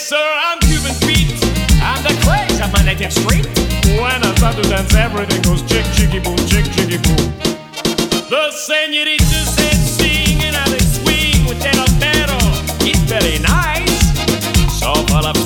sir, I'm Cuban Pete. I'm the craze of my native street. When I start to dance, everything goes chick, chicky, boom, chick, chicky, boom. The senoritas they sing and how they swing with their pero. It's very nice. So full of